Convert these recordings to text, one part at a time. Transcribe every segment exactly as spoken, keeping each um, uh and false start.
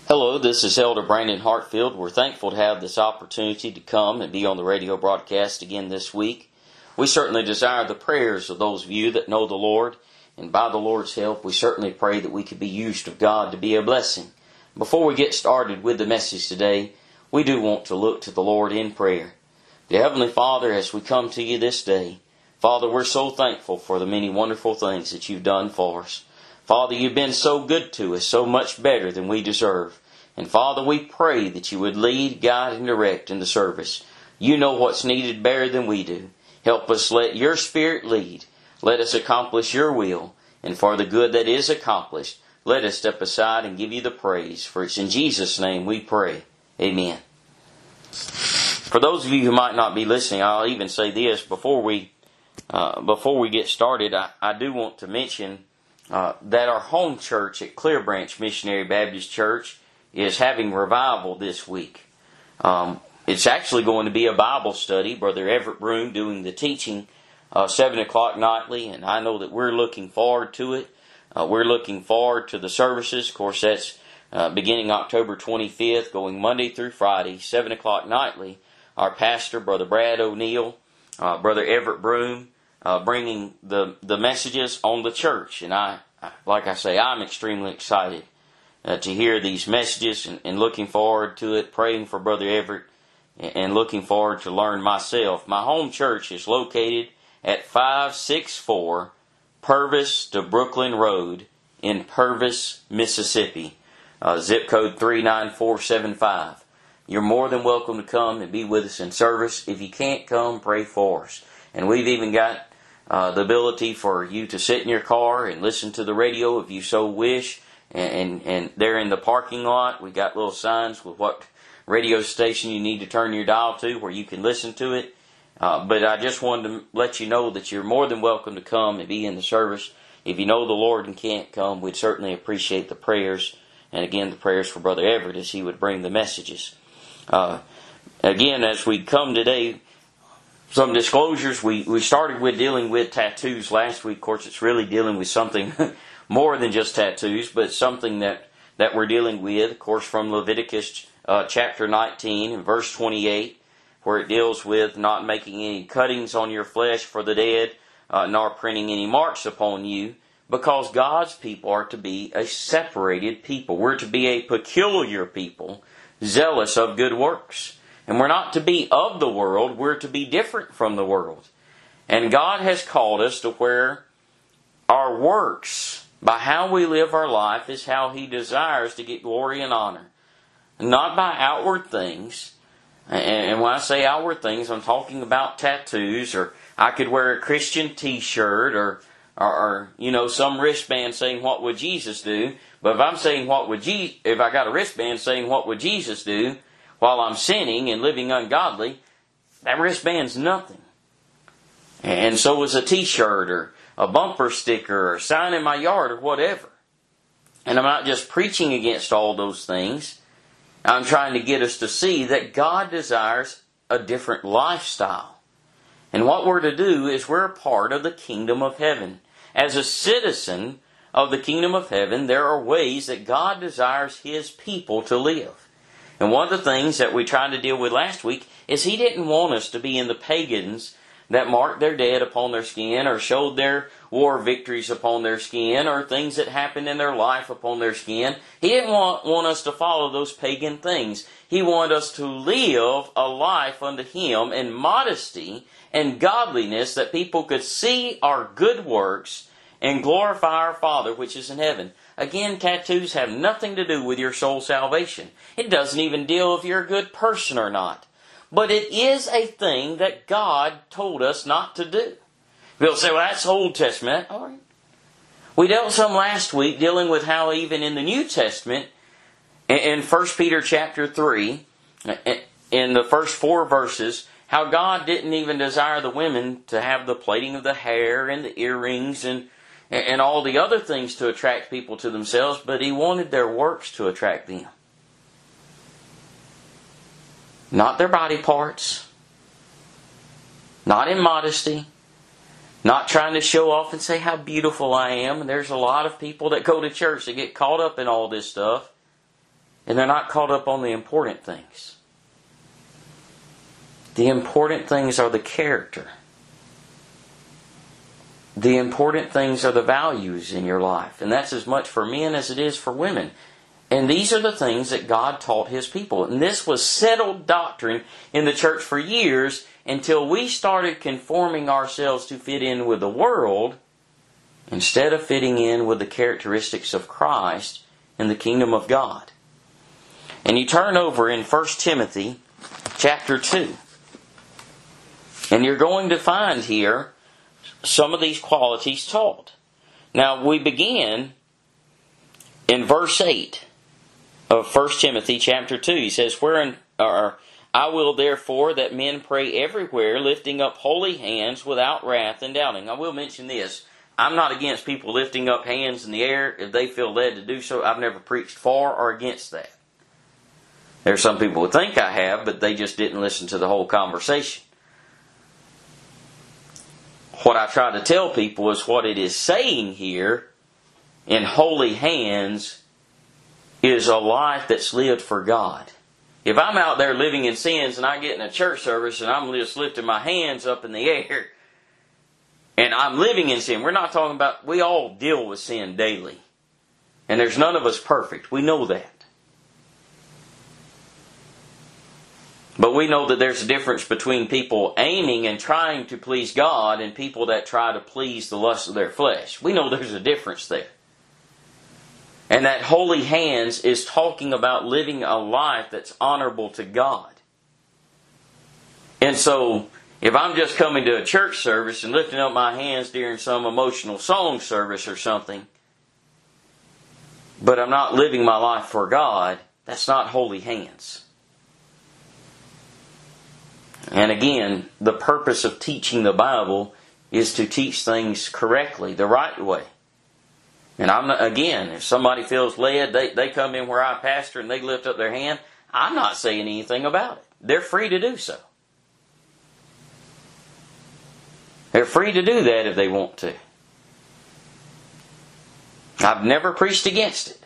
Hello, this is Elder Brandon Hartfield. We're thankful to have this opportunity to come and be on the radio broadcast again this week. We certainly desire the prayers of those of you that know the Lord, and by the Lord's help, we certainly pray that we could be used of God to be a blessing. Before we get started with the message today, we do want to look to the Lord in prayer. Dear Heavenly Father, as we come to you this day, Father, we're so thankful for the many wonderful things that you've done for us. Father, you've been so good to us, so much better than we deserve. And Father, we pray that you would lead, guide, and direct in the service. You know what's needed better than we do. Help us let your Spirit lead. Let us accomplish your will. And for the good that is accomplished, let us step aside and give you the praise. For it's in Jesus' name we pray. Amen. For those of you who might not be listening, I'll even say this before we uh, before we get started. I, I do want to mention uh, that our home church at Clear Branch Missionary Baptist Church is having revival this week. Um, it's actually going to be a Bible study. Brother Everett Broom doing the teaching, uh, seven o'clock nightly, and I know that we're looking forward to it. Uh, we're looking forward to the services. Of course, that's uh, beginning October twenty-fifth, going Monday through Friday, seven o'clock nightly. Our pastor, Brother Brad O'Neill, uh, Brother Everett Broom, uh, bringing the, the messages on the church. And I, like I say, I'm extremely excited Uh, to hear these messages and, and looking forward to it, praying for Brother Everett, and, and looking forward to learn myself. My home church is located at five sixty-four Purvis to Brooklyn Road in Purvis, Mississippi, uh, zip code three nine four seven five. You're more than welcome to come and be with us in service. If you can't come, pray for us. And we've even got uh, the ability for you to sit in your car and listen to the radio if you so wish. And, and and there in the parking lot, we got little signs with what radio station you need to turn your dial to where you can listen to it. Uh, but I just wanted to let you know that you're more than welcome to come and be in the service. If you know the Lord and can't come, we'd certainly appreciate the prayers. And again, the prayers for Brother Everett as he would bring the messages. Uh, again, as we come today, some disclosures. We, we started with dealing with tattoos last week. Of course, it's really dealing with something more than just tattoos, but something that, that we're dealing with, of course, from Leviticus uh, chapter nineteen and verse twenty-eight, where it deals with not making any cuttings on your flesh for the dead, uh, nor printing any marks upon you, because God's people are to be a separated people. We're to be a peculiar people, zealous of good works. And we're not to be of the world, we're to be different from the world. And God has called us to where our works, by how we live our life, is how He desires to get glory and honor. Not by outward things. And when I say outward things, I'm talking about tattoos, or I could wear a Christian t-shirt, or, or, or you know, some wristband saying, "What would Jesus do?" But if I'm saying, "What would Je-" if I got a wristband saying, "What would Jesus do?" while I'm sinning and living ungodly, that wristband's nothing. And so is a t-shirt, or a bumper sticker, or a sign in my yard, or whatever. And I'm not just preaching against all those things. I'm trying to get us to see that God desires a different lifestyle. And what we're to do is we're a part of the kingdom of heaven. As a citizen of the kingdom of heaven, there are ways that God desires His people to live. And one of the things that we tried to deal with last week is He didn't want us to be in the pagans that marked their dead upon their skin, or showed their war victories upon their skin, or things that happened in their life upon their skin. He didn't want, want us to follow those pagan things. He wanted us to live a life unto Him in modesty and godliness, that people could see our good works and glorify our Father which is in heaven. Again, tattoos have nothing to do with your soul salvation. It doesn't even deal if you're a good person or not. But it is a thing that God told us not to do. People say, "Well, that's Old Testament." All right. We dealt some last week dealing with how even in the New Testament, in First Peter chapter three, in the first four verses, how God didn't even desire the women to have the plaiting of the hair and the earrings and and all the other things to attract people to themselves, but He wanted their works to attract them. Not their body parts. Not in modesty. Not trying to show off and say how beautiful I am. And there's a lot of people that go to church that get caught up in all this stuff. and they're not caught up on the important things. The important things are the character. The important things are the values in your life. And that's as much for men as it is for women. And these are the things that God taught His people. And this was settled doctrine in the church for years until we started conforming ourselves to fit in with the world instead of fitting in with the characteristics of Christ and the kingdom of God. And you turn over in First Timothy chapter two. And you're going to find here some of these qualities taught. Now we begin in verse eight of First Timothy chapter two. He says, Wherein or I will therefore that men pray everywhere, lifting up holy hands without wrath and doubting. I will mention this. I'm not against people lifting up hands in the air if they feel led to do so. I've never preached for or against that. There's some people who think I have, but they just didn't listen to the whole conversation. What I try to tell people is what it is saying here in holy hands is a life that's lived for God. If I'm out there living in sins and I get in a church service and I'm just lifting my hands up in the air and I'm living in sin, we're not talking about, we all deal with sin daily. And there's none of us perfect. We know that. But we know that there's a difference between people aiming and trying to please God and people that try to please the lust of their flesh. We know there's a difference there. And that holy hands is talking about living a life that's honorable to God. And so, if I'm just coming to a church service and lifting up my hands during some emotional song service or something, but I'm not living my life for God, that's not holy hands. And again, the purpose of teaching the Bible is to teach things correctly, the right way. And I'm not, again, if somebody feels led, they, they come in where I pastor and they lift up their hand, I'm not saying anything about it. They're free to do so. They're free to do that if they want to. I've never preached against it.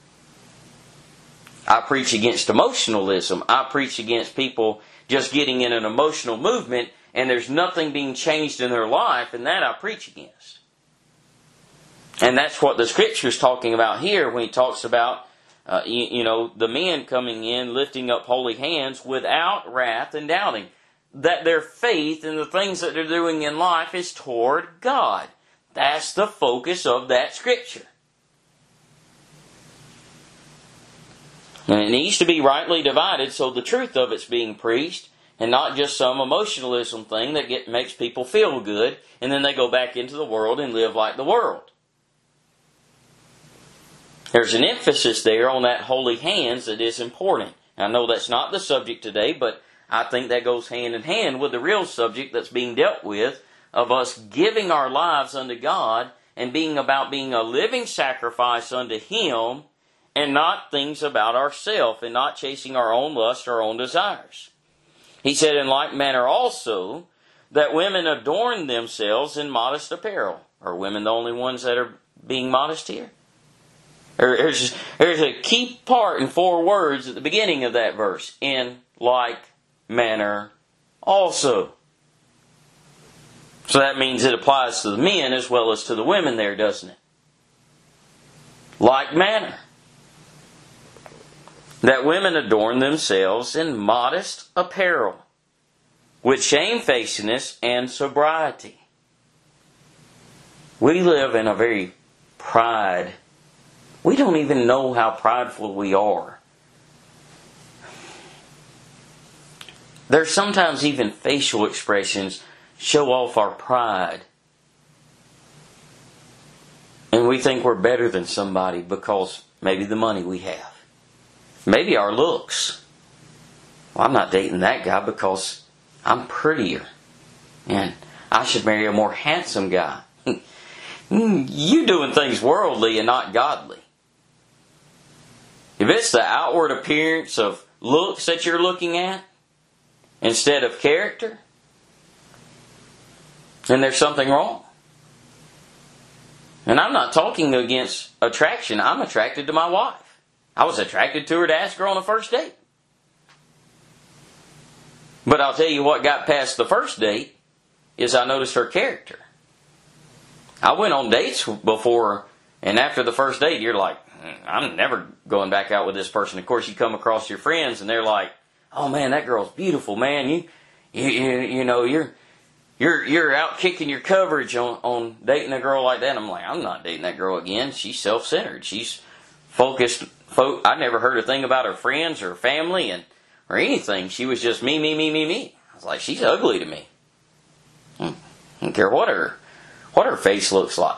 I preach against emotionalism. I preach against people just getting in an emotional movement and there's nothing being changed in their life, and that I preach against. And that's what the Scripture is talking about here when He talks about, uh, you, you know, the men coming in, lifting up holy hands without wrath and doubting. That their faith and the things that they're doing in life is toward God. That's the focus of that Scripture. And it needs to be rightly divided so the truth of it's being preached and not just some emotionalism thing that get, makes people feel good and then they go back into the world and live like the world. There's an emphasis there on that holy hands that is important. I know that's not the subject today, but I think that goes hand in hand with the real subject that's being dealt with of us giving our lives unto God and being about being a living sacrifice unto Him and not things about ourselves and not chasing our own lust, our own desires. He said, in like manner also, that women adorn themselves in modest apparel. Are women the only ones that are being modest here? There's, there's a key part in four words at the beginning of that verse. In like manner also. So that means it applies to the men as well as to the women there, doesn't it? Like manner. That women adorn themselves in modest apparel, with shamefacedness and sobriety. We live in a very pride. We don't even know how prideful we are. There's sometimes even facial expressions show off our pride. And we think we're better than somebody because maybe the money we have. Maybe our looks. Well, I'm not dating that guy because I'm prettier. And I should marry a more handsome guy. You doing things worldly and not godly. If it's the outward appearance of looks that you're looking at instead of character, then there's something wrong. And I'm not talking against attraction. I'm attracted to my wife. I was attracted to her to ask her on a first date. But I'll tell you what got past the first date is I noticed her character. I went on dates before, and after the first date, you're like, I'm never going back out with this person. Of course, you come across your friends, and they're like, oh man, that girl's beautiful, man. You, you, you, you know, you're, you're, you're out kicking your coverage on, on dating a girl like that. I'm like, I'm not dating that girl again. She's self-centered. She's focused. Fo- I never heard a thing about her friends or family and or anything. She was just me, me, me, me, me. I was like, she's ugly to me. I don't care what her, what her face looks like.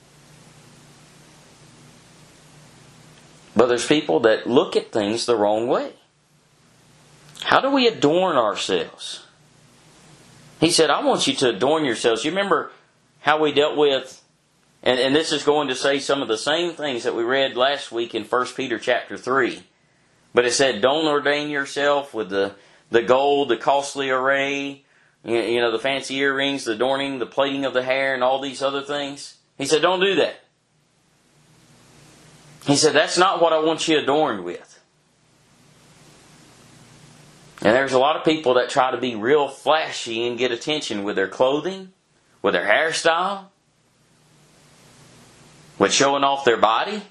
But there's people that look at things the wrong way. How do we adorn ourselves? He said, I want you to adorn yourselves. You remember how we dealt with, and, and this is going to say some of the same things that we read last week in First Peter chapter three. But it said, don't ordain yourself with the, the gold, the costly array, you, you know, the fancy earrings, the adorning, the plaiting of the hair, and all these other things. He said, don't do that. He said, that's not what I want you adorned with. And there's a lot of people that try to be real flashy and get attention with their clothing, with their hairstyle, with showing off their body.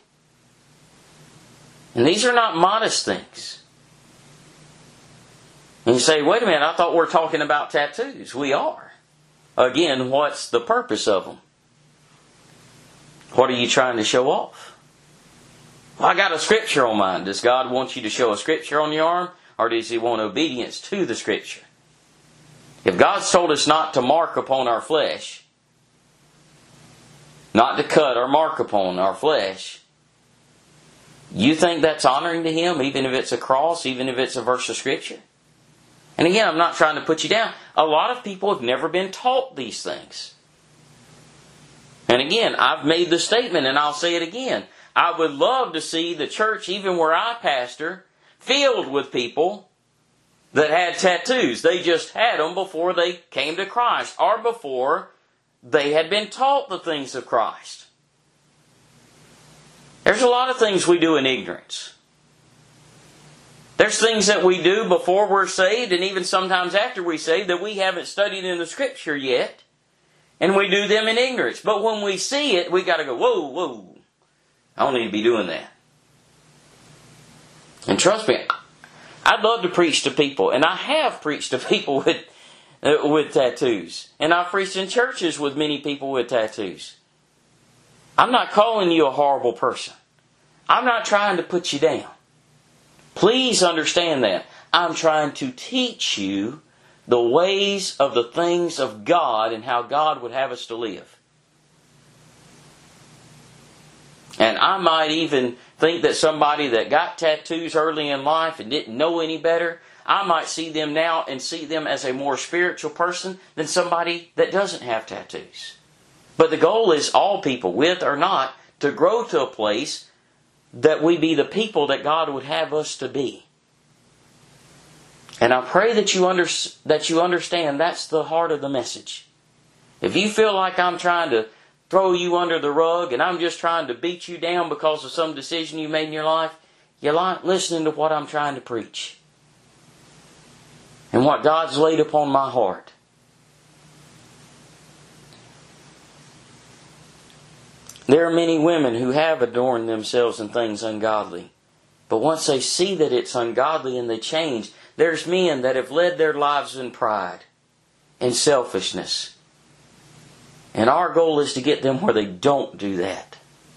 And these are not modest things. And you say, wait a minute, I thought we were talking about tattoos. We are. Again, what's the purpose of them? What are you trying to show off? Well, I got a scripture on mine. Does God want you to show a scripture on your arm? Or does He want obedience to the scripture? If God's told us not to mark upon our flesh, not to cut or mark upon our flesh, you think that's honoring to Him, even if it's a cross, even if it's a verse of scripture? And again, I'm not trying to put you down. A lot of people have never been taught these things. And again, I've made the statement and I'll say it again. I would love to see the church, even where I pastor, filled with people that had tattoos. They just had them before they came to Christ, or before they had been taught the things of Christ. There's a lot of things we do in ignorance. There's things that we do before we're saved, and even sometimes after we're saved, that we haven't studied in the Scripture yet, and we do them in ignorance. But when we see it, we got to go, whoa, whoa, I don't need to be doing that. And trust me, I'd love to preach to people, and I have preached to people with uh, with tattoos. And I've preached in churches with many people with tattoos. I'm not calling you a horrible person. I'm not trying to put you down. Please understand that. I'm trying to teach you the ways of the things of God and how God would have us to live. And I might even think that somebody that got tattoos early in life and didn't know any better, I might see them now and see them as a more spiritual person than somebody that doesn't have tattoos. But the goal is all people, with or not, to grow to a place that we be the people that God would have us to be. And I pray that you under, that you understand that's the heart of the message. If you feel like I'm trying to throw you under the rug and I'm just trying to beat you down because of some decision you made in your life, you're not listening to what I'm trying to preach and what God's laid upon my heart. There are many women who have adorned themselves in things ungodly. But once they see that it's ungodly and they change, there's men that have led their lives in pride and selfishness. And our goal is to get them where they don't do that.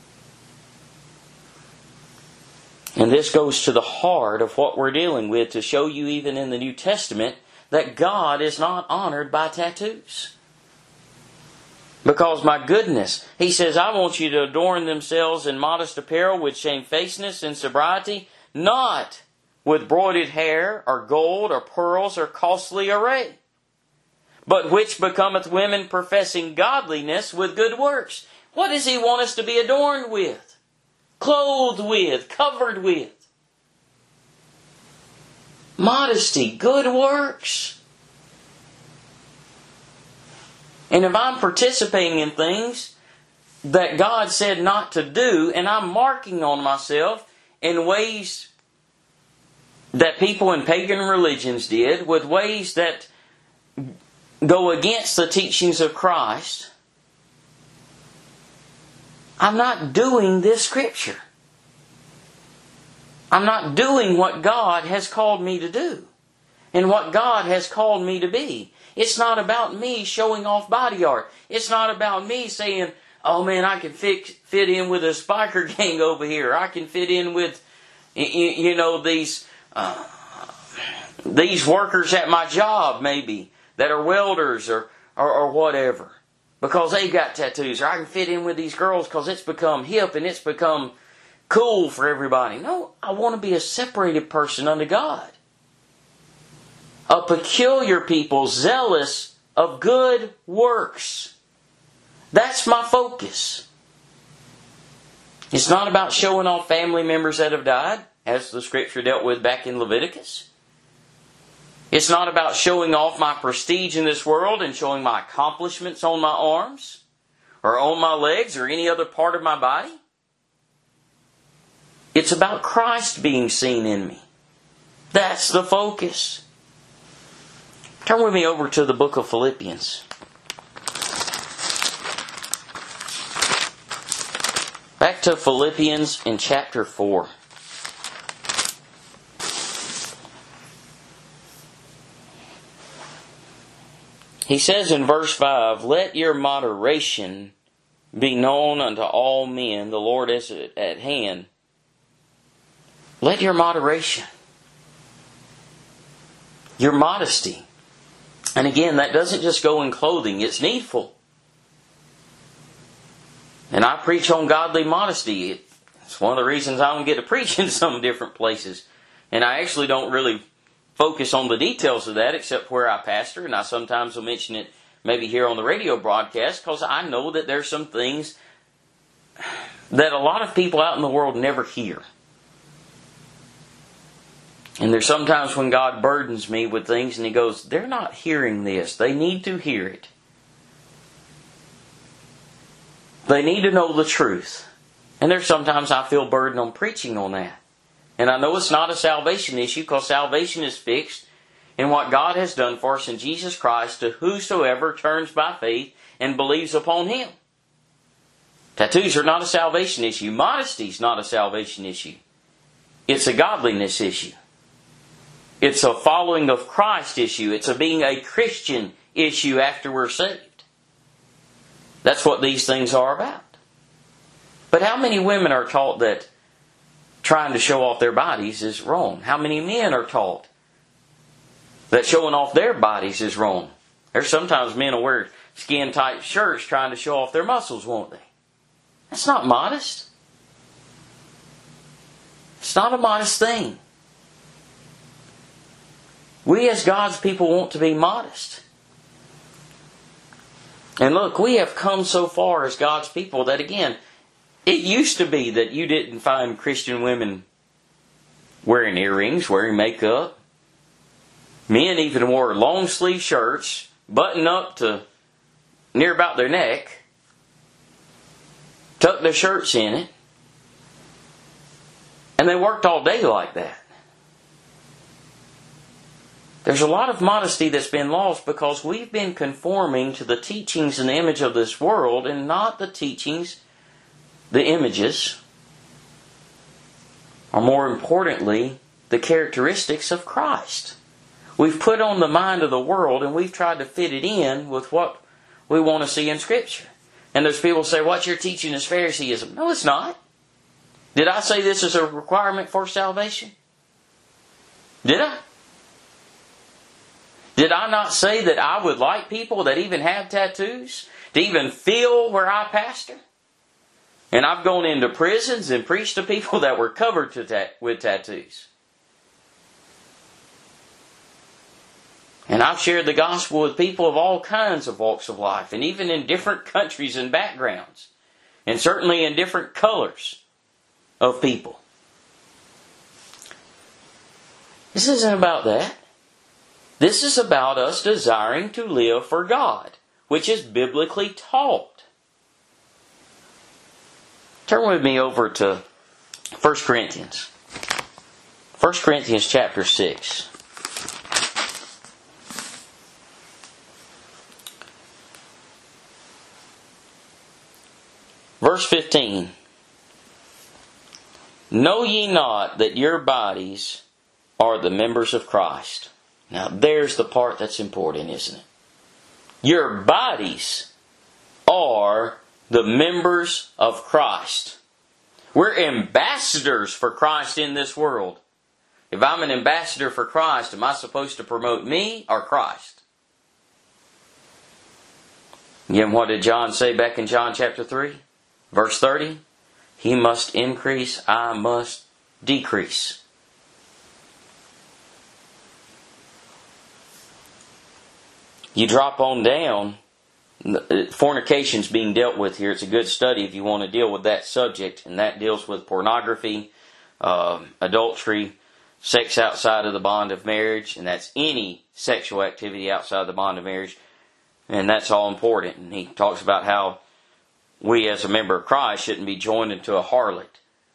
And this goes to the heart of what we're dealing with, to show you even in the New Testament that God is not honored by tattoos. Because, my goodness, He says, I want you to adorn themselves in modest apparel with shamefacedness and sobriety, not with broided hair or gold or pearls or costly array, but which becometh women professing godliness with good works. What does He want us to be adorned with? Clothed with, covered with? Modesty, good works. And if I'm participating in things that God said not to do, and I'm marking on myself in ways that people in pagan religions did, with ways that go against the teachings of Christ, I'm not doing this Scripture. I'm not doing what God has called me to do and what God has called me to be. It's not about me showing off body art. It's not about me saying, oh man, I can fit, fit in with a spiker gang over here. I can fit in with, you, you know, these, uh, these workers at my job maybe that are welders or, or, or whatever. Because they've got tattoos. Or I can fit in with these girls because it's become hip and it's become cool for everybody. No, I want to be a separated person unto God. A peculiar people, zealous of good works. That's my focus. It's not about showing off family members that have died, as the Scripture dealt with back in Leviticus. It's not about showing off my prestige in this world and showing my accomplishments on my arms or on my legs or any other part of my body. It's about Christ being seen in me. That's the focus. Turn with me over to the book of Philippians. Back to Philippians in chapter four. He says in verse five, let your moderation be known unto all men. The Lord is at hand. Let your moderation. Your modesty. And again, that doesn't just go in clothing. It's needful. And I preach on godly modesty. It's one of the reasons I don't get to preach in some different places. And I actually don't really focus on the details of that except where I pastor. And I sometimes will mention it maybe here on the radio broadcast because I know that there's some things that a lot of people out in the world never hear. And there's sometimes when God burdens me with things and He goes, they're not hearing this. They need to hear it. They need to know the truth. And there's sometimes I feel burdened on preaching on that. And I know it's not a salvation issue because salvation is fixed in what God has done for us in Jesus Christ to whosoever turns by faith and believes upon Him. Tattoos are not a salvation issue. Modesty is not a salvation issue. It's a godliness issue. It's a following of Christ issue. It's a being a Christian issue after we're saved. That's what these things are about. But how many women are taught that trying to show off their bodies is wrong? How many men are taught that showing off their bodies is wrong? There's sometimes men will wear skin-tight shirts trying to show off their muscles, won't they? That's not modest. It's not a modest thing. We as God's people want to be modest. And look, we have come so far as God's people that again, it used to be that you didn't find Christian women wearing earrings, wearing makeup. Men even wore long sleeve shirts, buttoned up to near about their neck, tucked their shirts in it, and they worked all day like that. There's a lot of modesty that's been lost because we've been conforming to the teachings and the image of this world and not the teachings, the images, or more importantly, the characteristics of Christ. We've put on the mind of the world and we've tried to fit it in with what we want to see in Scripture. And there's people who say, what you're teaching is Phariseeism. No, it's not. Did I say this is a requirement for salvation? Did I? Did I not say that I would like people that even have tattoos to even feel where I pastor? And I've gone into prisons and preached to people that were covered to ta- with tattoos. And I've shared the gospel with people of all kinds of walks of life, and even in different countries and backgrounds, and certainly in different colors of people. This isn't about that. This is about us desiring to live for God, which is biblically taught. Turn with me over to First Corinthians. First Corinthians chapter six. Verse fifteen. Know ye not that your bodies are the members of Christ? Now there's the part that's important, isn't it? Your bodies are the members of Christ. We're ambassadors for Christ in this world. If I'm an ambassador for Christ, am I supposed to promote me or Christ? Again, what did John say back in John chapter three? Verse thirty? He must increase, I must decrease. You drop on down, fornication's being dealt with here. It's a good study if you want to deal with that subject, and that deals with pornography, uh, adultery, sex outside of the bond of marriage, and that's any sexual activity outside the bond of marriage, and that's all important. And he talks about how we as a member of Christ shouldn't be joined into a harlot.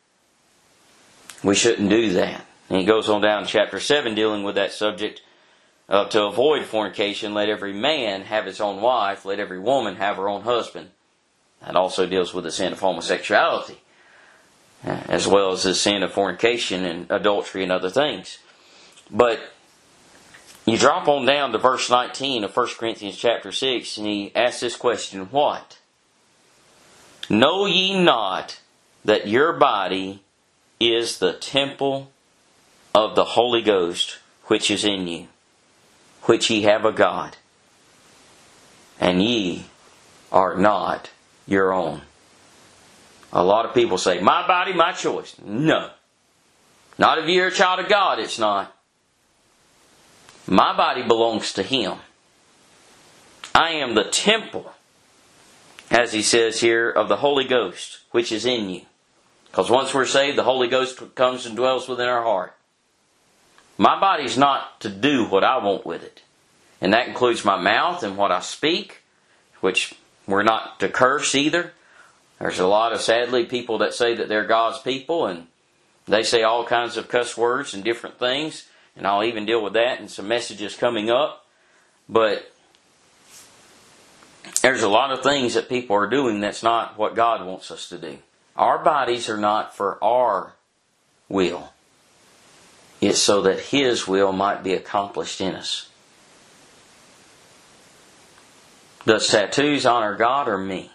We shouldn't do that. And he goes on down to chapter seven dealing with that subject. Uh, to avoid fornication, let every man have his own wife, let every woman have her own husband. That also deals with the sin of homosexuality, as well as the sin of fornication and adultery and other things. But you drop on down to verse nineteen of First Corinthians chapter six, and he asks this question, what? Know ye not that your body is the temple of the Holy Ghost, which is in you, which ye have of God, and ye are not your own? A lot of people say, my body, my choice. No. Not if you're a child of God, it's not. My body belongs to Him. I am the temple, as he says here, of the Holy Ghost, which is in you. Because once we're saved, the Holy Ghost comes and dwells within our heart. My body's not to do what I want with it. And that includes my mouth and what I speak, which we're not to curse either. There's a lot of, sadly, people that say that they're God's people, and they say all kinds of cuss words and different things. And I'll even deal with that in some messages coming up. But there's a lot of things that people are doing that's not what God wants us to do. Our bodies are not for our will. It's so that His will might be accomplished in us. Does tattoos honor God or me?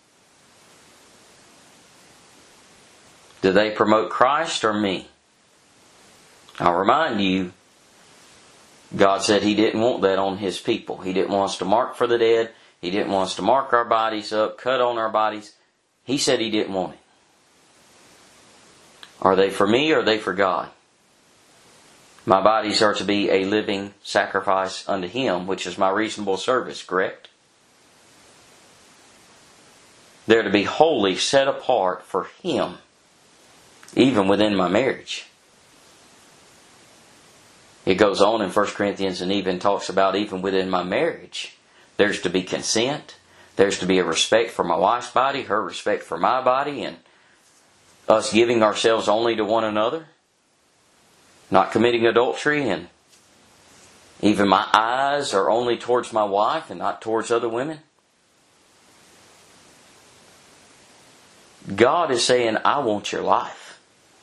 Do they promote Christ or me? I'll remind you, God said He didn't want that on His people. He didn't want us to mark for the dead. He didn't want us to mark our bodies up, cut on our bodies. He said He didn't want it. Are they for me or are they for God? My bodies are to be a living sacrifice unto Him, which is my reasonable service, correct? They're to be wholly set apart for Him, even within my marriage. It goes on in First Corinthians and even talks about even within my marriage. There's to be consent. There's to be a respect for my wife's body, her respect for my body, and us giving ourselves only to one another. Not committing adultery, and even my eyes are only towards my wife and not towards other women. God is saying, I want your life.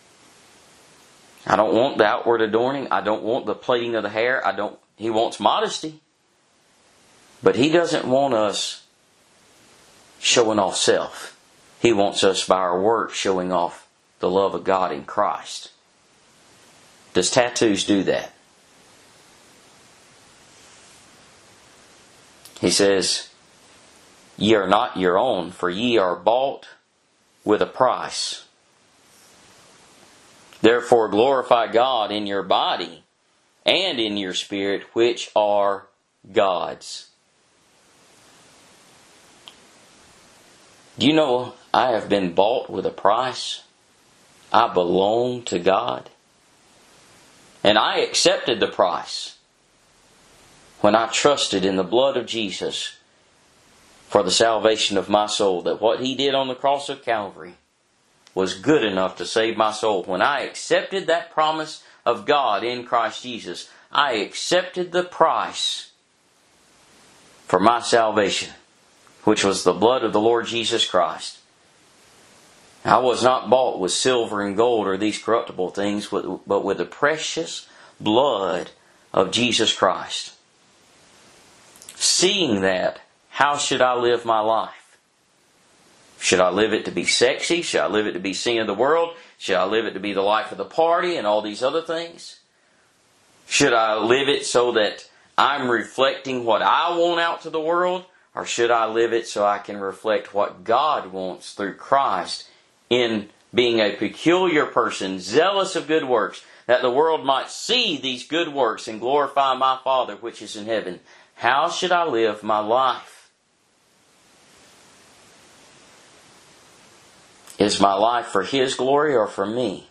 I don't want the outward adorning. I don't want the plaiting of the hair. I don't. He wants modesty. But He doesn't want us showing off self. He wants us by our work showing off the love of God in Christ. Does tattoos do that? He says, ye are not your own, for ye are bought with a price. Therefore glorify God in your body and in your spirit, which are God's. Do you know I have been bought with a price? I belong to God. And I accepted the price when I trusted in the blood of Jesus for the salvation of my soul. That what He did on the cross of Calvary was good enough to save my soul. When I accepted that promise of God in Christ Jesus, I accepted the price for my salvation, which was the blood of the Lord Jesus Christ. I was not bought with silver and gold or these corruptible things, but with the precious blood of Jesus Christ. Seeing that, how should I live my life? Should I live it to be sexy? Should I live it to be seen of the world? Should I live it to be the life of the party and all these other things? Should I live it so that I'm reflecting what I want out to the world? Or should I live it so I can reflect what God wants through Christ in being a peculiar person, zealous of good works, that the world might see these good works and glorify my Father which is in heaven? How should I live my life? Is my life for His glory or for me?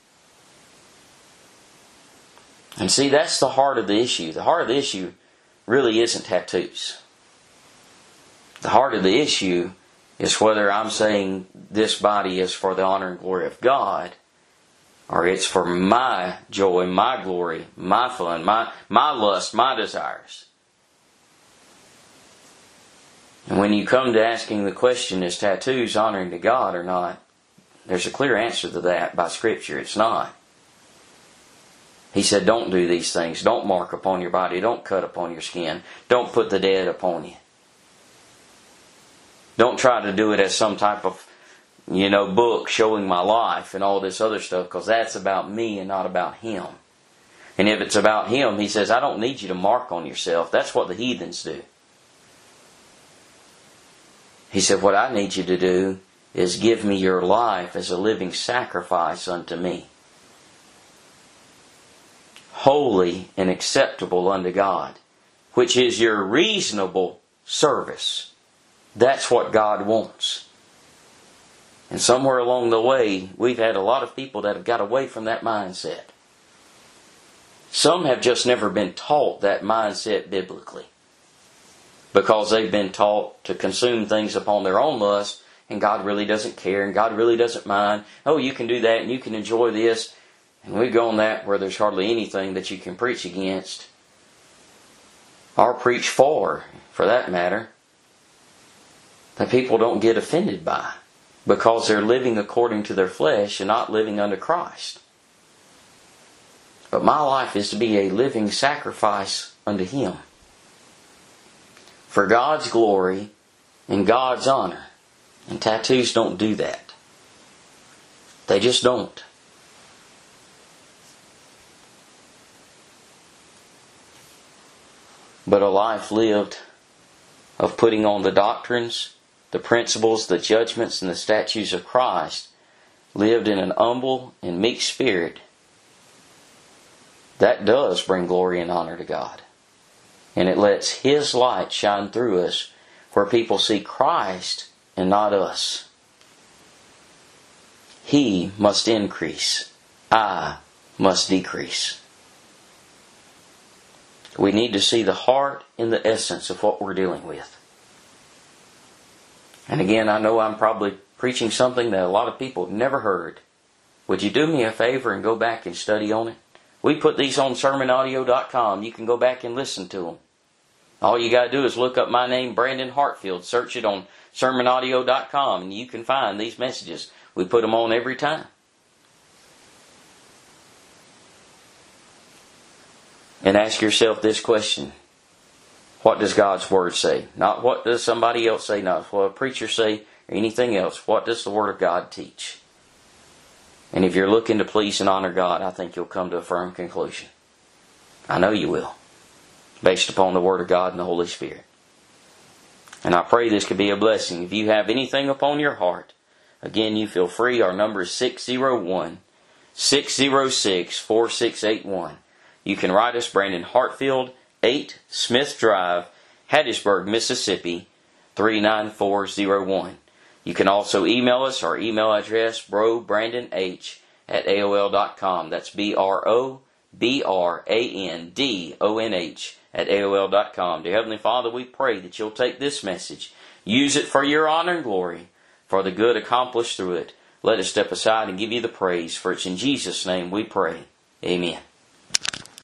And see, that's the heart of the issue. The heart of the issue really isn't tattoos. The heart of the issue is whether I'm saying this body is for the honor and glory of God, or it's for my joy, my glory, my fun, my, my lust, my desires. And when you come to asking the question, is tattoos honoring to God or not? There's a clear answer to that by Scripture. It's not. He said, don't do these things. Don't mark upon your body. Don't cut upon your skin. Don't put the dead upon you. Don't try to do it as some type of, you know, book showing my life and all this other stuff, because that's about me and not about Him. And if it's about Him, He says, I don't need you to mark on yourself. That's what the heathens do. He said, what I need you to do is give me your life as a living sacrifice unto me, holy and acceptable unto God, which is your reasonable service. That's what God wants. And somewhere along the way, we've had a lot of people that have got away from that mindset. Some have just never been taught that mindset biblically, because they've been taught to consume things upon their own lust, and God really doesn't care, and God really doesn't mind. Oh, you can do that, and you can enjoy this. And we go on that where there's hardly anything that you can preach against, or preach for, for that matter, that people don't get offended by, because they're living according to their flesh and not living unto Christ. But my life is to be a living sacrifice unto Him, for God's glory and God's honor. And tattoos don't do that. They just don't. But a life lived of putting on the doctrines, the principles, the judgments, and the statutes of Christ, lived in an humble and meek spirit, that does bring glory and honor to God. And it lets His light shine through us, where people see Christ and not us. He must increase. I must decrease. We need to see the heart and the essence of what we're dealing with. And again, I know I'm probably preaching something that a lot of people have never heard. Would you do me a favor and go back and study on it? We put these on sermon audio dot com. You can go back and listen to them. All you got to do is look up my name, Brandon Hartfield. Search it on sermon audio dot com, and you can find these messages. We put them on every time. And ask yourself this question. What does God's Word say? Not what does somebody else say, not what a preacher say, or anything else. What does the Word of God teach? And if you're looking to please and honor God, I think you'll come to a firm conclusion. I know you will, based upon the Word of God and the Holy Spirit. And I pray this could be a blessing. If you have anything upon your heart, again, you feel free. Our number is six oh one, six oh six, four six eight one. You can write us, Brandon Hartfield, eight Smith Drive, Hattiesburg, Mississippi, three nine four oh one. You can also email us. Our email address, brobrandon.h at A O L dot com. That's B R O B R A N D O N H at A O L dot com. Dear Heavenly Father, we pray that You'll take this message, use it for Your honor and glory, for the good accomplished through it. let us step aside and give you the praise. For it's in Jesus' name we pray. Amen.